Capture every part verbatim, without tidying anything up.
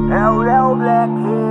É o Léo Black,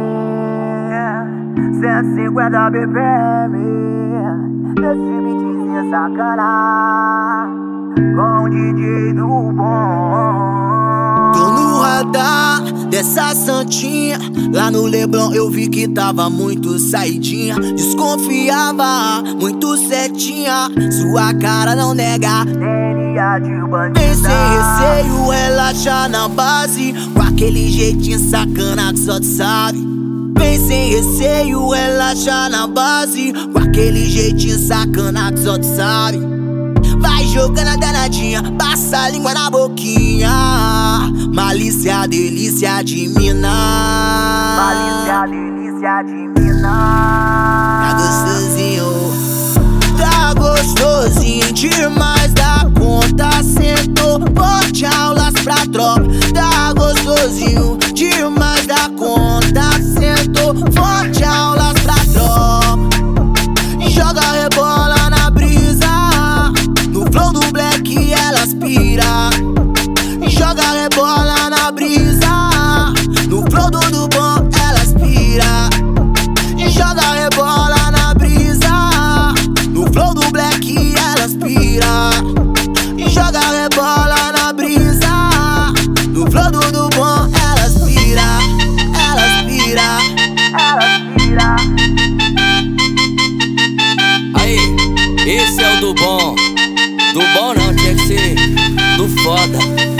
cento e cinquenta B P M. Esse beatzinho sacana, com o D J do bom. Tô no radar dessa santinha. Lá no Leblon eu vi que tava muito saidinha. Desconfiava, muito certinha. Sua cara não nega, D N A de bandida. vem sem receio, relaxa na base, com aquele jeitinho sacana que só tu sabe. Vem sem receio, relaxa na base, com aquele jeitinho sacana que só tu sabe. Vai jogando a danadinha, passa a língua na boquinha. Malícia, delícia de mina. Malícia, delícia de mina. Tá gostosinho, tá gostosinho demais da conta. Sentou, bote aulas pra tropa. Tá gostosinho demais da conta. Sentou, bote aulas pra tropa. Joga rebola na brisa, no flow do Black elas pira. Joga rebola na brisa, no flow do, do bom elas pira. Joga rebola na brisa, no flow do Black elas pira. Joga rebola na brisa, no flow do, do bom elas pira. Elas pira, elas pira. Aí, esse é o do bom. Do bom não, tinha que ser do foda.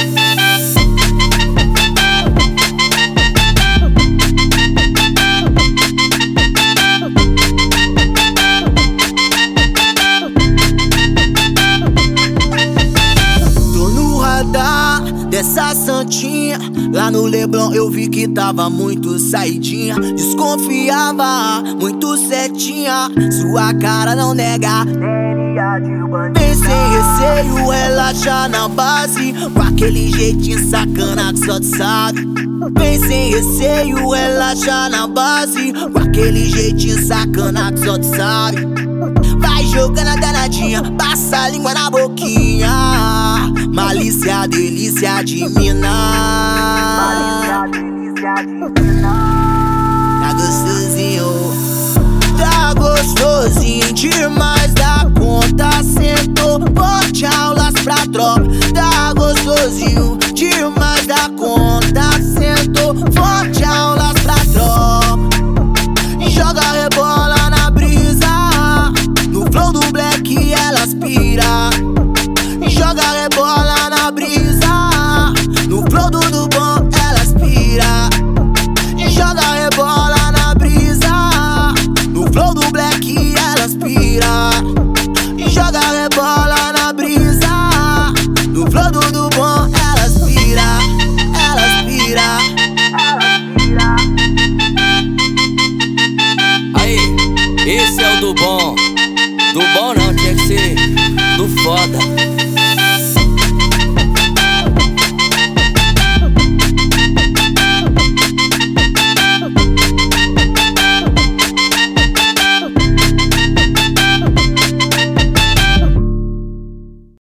Tô no radar dessa santinha. Lá no Leblon eu vi que tava muito saidinha. Desconfiava, muito certinha. Sua cara não nega, D N A de bandida. vem sem receio, relaxa na base, com aquele jeitinho sacana que só tu sabe. Vem sem receio, relaxa na base, com aquele jeitinho sacana que só tu sabe. Vai jogando a danadinha, passa a língua na boquinha. Malícia, delícia de mina. Malícia, delícia de mina. Tá gostosinho, tá gostosinho demais da conta. Sentou, bote aulas pra tropa. Tá gostosinho demais da conta. Sentou, bote aulas pra tropa. Joga rebola na brisa, no flow do Black elas pira. Joga rebola na brisa, no flow do, do bom elas pira. Joga rebola na brisa, no flow do Black elas pira. Joga rebola na brisa, no flow do, do bom elas pira. Elas pira, Elas pira. Aí, esse é o do bom. Do bom